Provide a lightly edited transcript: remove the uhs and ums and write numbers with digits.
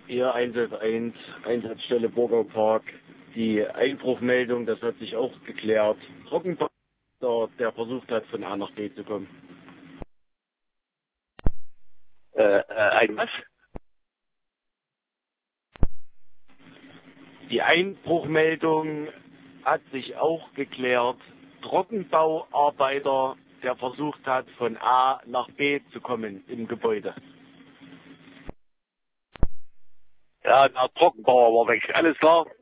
Ihr Einsatz 1, Einsatzstelle Burger Park. Die Einbruchmeldung, das hat sich auch geklärt. Trockenbau, der versucht hat, von A nach B zu kommen. Ein was? Die Einbruchmeldung hat sich auch geklärt. Trockenbauarbeiter, der versucht hat, von A nach B zu kommen im Gebäude. Ja, der Trockenbauer war weg. Alles klar.